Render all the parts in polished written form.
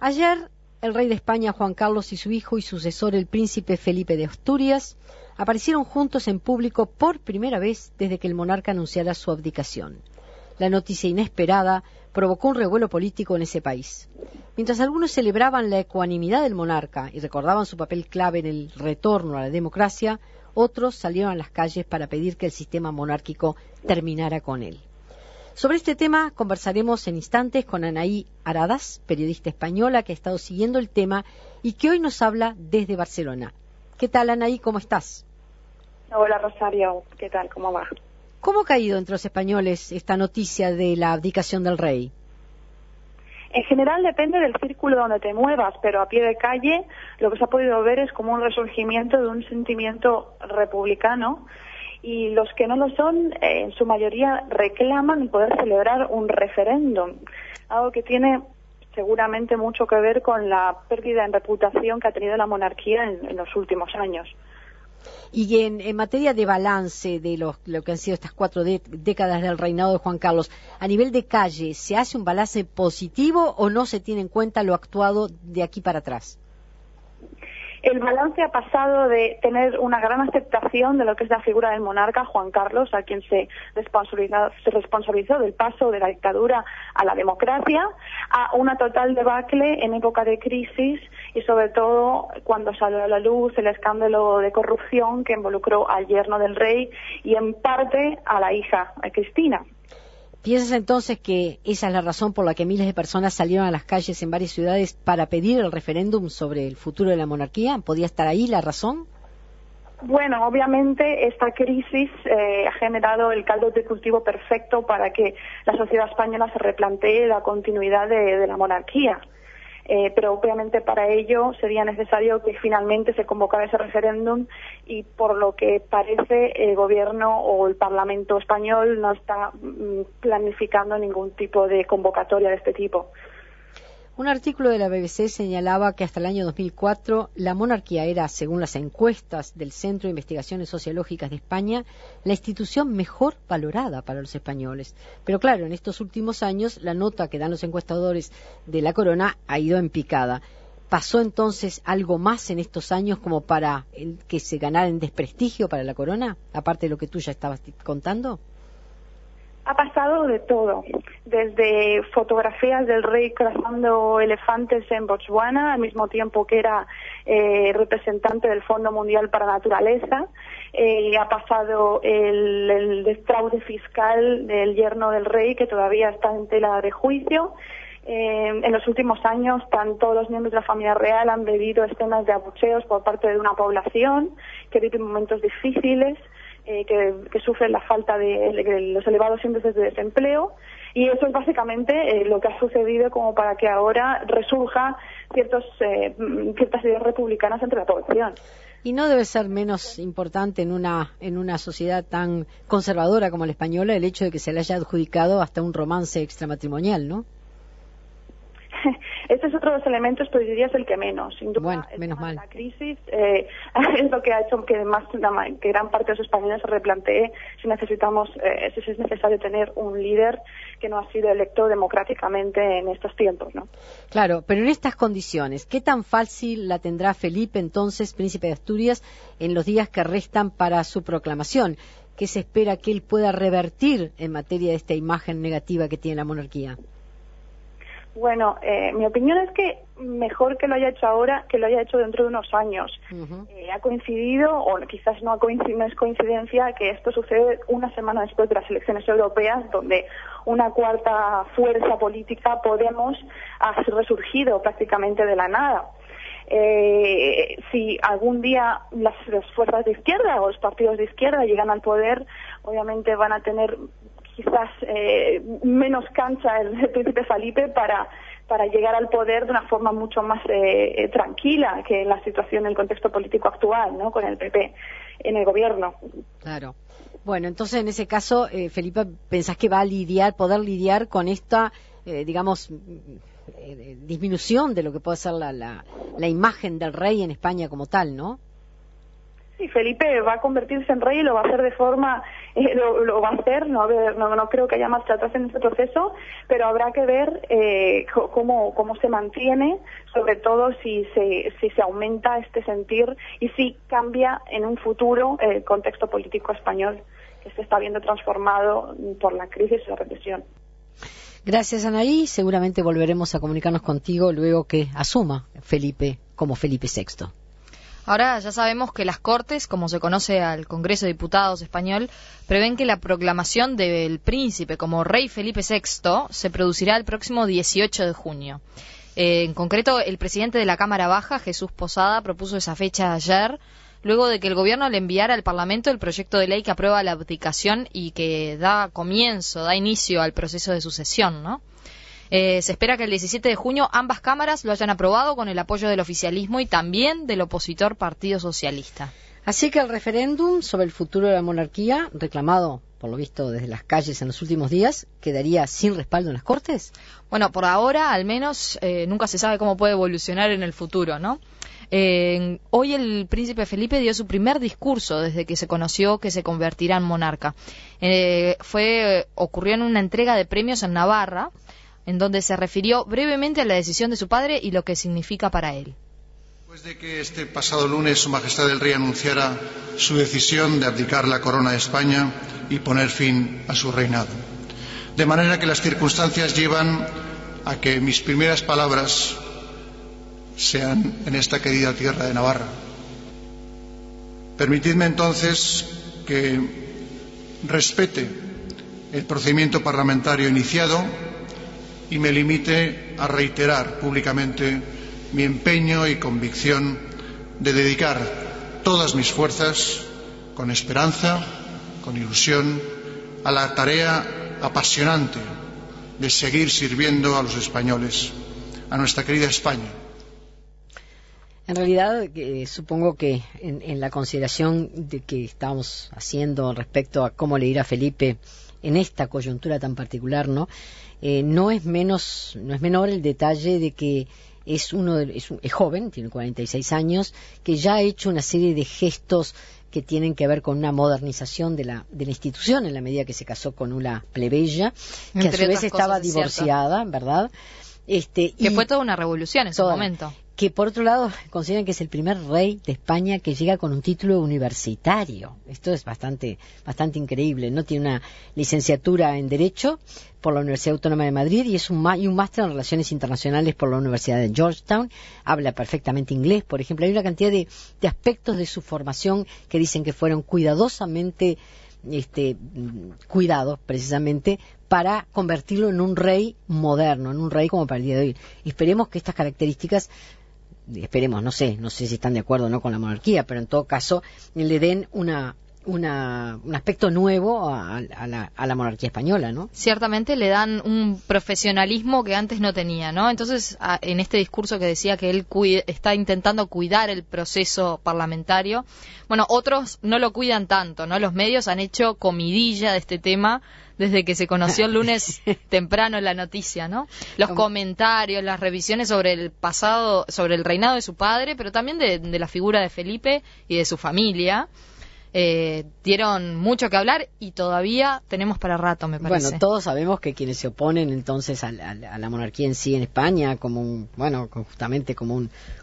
Ayer, el rey de España, Juan Carlos, y su hijo y sucesor, el príncipe Felipe de Asturias, aparecieron juntos en público por primera vez desde que el monarca anunciara su abdicación. La noticia inesperada provocó un revuelo político en ese país. Mientras algunos celebraban la ecuanimidad del monarca y recordaban su papel clave en el retorno a la democracia, otros salieron a las calles para pedir que el sistema monárquico terminara con él. Sobre este tema conversaremos en instantes con Anaí Aradas, periodista española que ha estado siguiendo el tema y que hoy nos habla desde Barcelona. ¿Qué tal, Anaí? ¿Cómo estás? Hola, Rosario. ¿Qué tal? ¿Cómo va? ¿Cómo ha caído entre los españoles esta noticia de la abdicación del rey? En general depende del círculo donde te muevas, pero a pie de calle lo que se ha podido ver es como un resurgimiento de un sentimiento republicano, y los que no lo son, en su mayoría reclaman poder celebrar un referéndum, algo que tiene seguramente mucho que ver con la pérdida en reputación que ha tenido la monarquía en los últimos años. Y en materia de balance de lo que han sido estas 4 décadas del reinado de Juan Carlos, a nivel de calle, ¿se hace un balance positivo o no se tiene en cuenta lo actuado de aquí para atrás? El balance ha pasado de tener una gran aceptación de lo que es la figura del monarca Juan Carlos, a quien se responsabilizó del paso de la dictadura a la democracia, a una total debacle en época de crisis y sobre todo cuando salió a la luz el escándalo de corrupción que involucró al yerno del rey y en parte a la hija, a Cristina. ¿Piensas entonces que esa es la razón por la que miles de personas salieron a las calles en varias ciudades para pedir el referéndum sobre el futuro de la monarquía? ¿Podría estar ahí la razón? Bueno, obviamente esta crisis ha generado el caldo de cultivo perfecto para que la sociedad española se replantee la continuidad de la monarquía. Pero obviamente para ello sería necesario que finalmente se convocara ese referéndum y por lo que parece el gobierno o el Parlamento español no está planificando ningún tipo de convocatoria de este tipo. Un artículo de la BBC señalaba que hasta el año 2004 la monarquía era, según las encuestas del Centro de Investigaciones Sociológicas de España, la institución mejor valorada para los españoles. Pero claro, en estos últimos años la nota que dan los encuestadores de la corona ha ido en picada. ¿Pasó entonces algo más en estos años como para que se ganara en desprestigio para la corona, aparte de lo que tú ya estabas contando? Ha pasado de todo, desde fotografías del rey cazando elefantes en Botswana, al mismo tiempo que era representante del Fondo Mundial para la Naturaleza, ha pasado el defraude fiscal del yerno del rey, que todavía está en tela de juicio. En los últimos años, todos los miembros de la familia real han vivido escenas de abucheos por parte de una población que vive momentos difíciles, que sufren la falta de los elevados índices de desempleo, y eso es básicamente lo que ha sucedido como para que ahora resurja ciertas ideas republicanas entre la población. Y no debe ser menos importante en una sociedad tan conservadora como la española el hecho de que se le haya adjudicado hasta un romance extramatrimonial, ¿no? Este es otro de los elementos, pero diría es el que menos. Sin duda, bueno, menos mal. La crisis es lo que ha hecho que gran parte de los españoles se replantee si es necesario tener un líder que no ha sido electo democráticamente en estos tiempos, ¿no? Claro, pero en estas condiciones, ¿qué tan fácil la tendrá Felipe, entonces, príncipe de Asturias, en los días que restan para su proclamación? ¿Qué se espera que él pueda revertir en materia de esta imagen negativa que tiene la monarquía? Bueno, mi opinión es que mejor que lo haya hecho ahora que lo haya hecho dentro de unos años. Ha coincidido, o quizás no es coincidencia, que esto sucede una semana después de las elecciones europeas, donde una cuarta fuerza política, Podemos, ha resurgido prácticamente de la nada. Si algún día las fuerzas de izquierda o los partidos de izquierda llegan al poder, obviamente van a tener quizás menos cancha el príncipe Felipe para llegar al poder de una forma mucho más tranquila que en la situación, en el contexto político actual, ¿no? Con el PP en el gobierno. Claro. Bueno, entonces en ese caso, Felipe, ¿pensás que va a poder lidiar con esta, disminución de lo que puede ser la imagen del rey en España como tal, ¿no? Sí, Felipe va a convertirse en rey y lo va a hacer de forma, lo va a hacer, no creo que haya marcha atrás en este proceso, pero habrá que ver cómo se mantiene, sobre todo si se aumenta este sentir y si cambia en un futuro el contexto político español que se está viendo transformado por la crisis y la represión. Gracias, Anaí. Seguramente volveremos a comunicarnos contigo luego que asuma Felipe como Felipe VI. Ahora ya sabemos que las Cortes, como se conoce al Congreso de Diputados español, prevén que la proclamación del príncipe como rey Felipe VI se producirá el próximo 18 de junio. En concreto, el presidente de la Cámara Baja, Jesús Posada, propuso esa fecha ayer, luego de que el gobierno le enviara al Parlamento el proyecto de ley que aprueba la abdicación y que da inicio al proceso de sucesión, ¿no? Se espera que el 17 de junio ambas cámaras lo hayan aprobado con el apoyo del oficialismo y también del opositor Partido Socialista. Así que el referéndum sobre el futuro de la monarquía, reclamado, por lo visto, desde las calles en los últimos días, ¿quedaría sin respaldo en las Cortes? Bueno, por ahora, al menos, nunca se sabe cómo puede evolucionar en el futuro, ¿no? Hoy el príncipe Felipe dio su primer discurso desde que se conoció que se convertirá en monarca. Ocurrió en una entrega de premios en Navarra, en donde se refirió brevemente a la decisión de su padre y lo que significa para él. Después de que este pasado lunes Su Majestad el Rey anunciara su decisión de abdicar la corona de España y poner fin a su reinado. De manera que las circunstancias llevan a que mis primeras palabras sean en esta querida tierra de Navarra. Permitidme entonces que respete el procedimiento parlamentario iniciado y me limite a reiterar públicamente mi empeño y convicción de dedicar todas mis fuerzas, con esperanza, con ilusión, a la tarea apasionante de seguir sirviendo a los españoles, a nuestra querida España. En realidad, supongo que en la consideración de que estamos haciendo respecto a cómo le irá a Felipe en esta coyuntura tan particular, ¿no? No es menor el detalle de que es joven, tiene 46 años, que ya ha hecho una serie de gestos que tienen que ver con una modernización de la institución, en la medida que se casó con una plebeya, que a su vez estaba divorciada, ¿verdad? Que fue toda una revolución en su momento. Que por otro lado consideran que es el primer rey de España que llega con un título universitario. Esto es bastante increíble, ¿no? Tiene una licenciatura en Derecho por la Universidad Autónoma de Madrid y un máster en Relaciones Internacionales por la Universidad de Georgetown. Habla perfectamente inglés, por ejemplo. Hay una cantidad de aspectos de su formación que dicen que fueron cuidadosamente cuidados precisamente para convertirlo en un rey moderno, en un rey como para el día de hoy. Esperemos que estas características, no sé si están de acuerdo o no con la monarquía, pero en todo caso le den un aspecto nuevo a la monarquía española, ¿no? Ciertamente le dan un profesionalismo que antes no tenía, ¿no? Entonces, en este discurso que decía que él está intentando cuidar el proceso parlamentario, bueno, otros no lo cuidan tanto, ¿no? Los medios han hecho comidilla de este tema desde que se conoció el lunes temprano la noticia, ¿no? Los comentarios, las revisiones sobre el pasado, sobre el reinado de su padre, pero también de la figura de Felipe y de su familia. Dieron mucho que hablar y todavía tenemos para rato, me parece. Bueno, todos sabemos que quienes se oponen entonces a la monarquía en sí en España, justamente como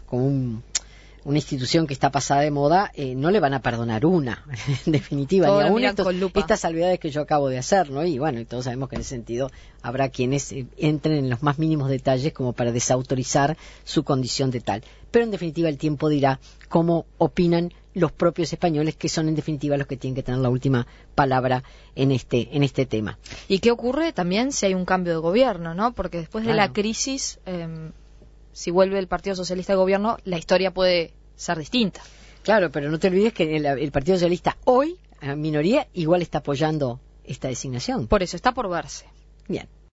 una institución que está pasada de moda, no le van a perdonar una, en definitiva, todos ni aún estas salvedades que yo acabo de hacer, ¿no? Y bueno, y todos sabemos que en ese sentido habrá quienes entren en los más mínimos detalles como para desautorizar su condición de tal. Pero en definitiva el tiempo dirá cómo opinan los propios españoles, que son en definitiva los que tienen que tener la última palabra en este tema. ¿Y qué ocurre también si hay un cambio de gobierno, no? Porque después de la crisis, si vuelve el Partido Socialista al gobierno, la historia puede ser distinta. Claro, pero no te olvides que el Partido Socialista hoy, en minoría, igual está apoyando esta designación. Por eso está por verse. Bien.